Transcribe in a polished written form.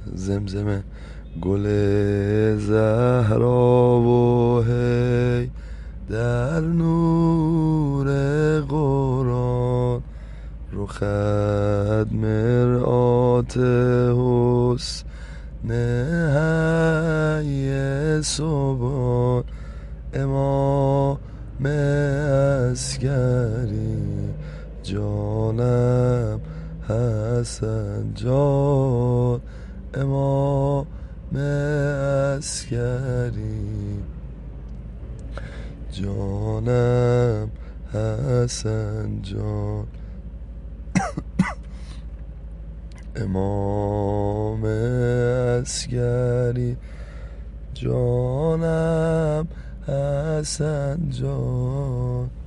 زمزمه گل زهرا و هی در نور قرآن رخت مرآت حسن حی صبحان امام عسکری جانم حسن جان امام عسکری جانم حسن جان امام عسکری جانم حسن جان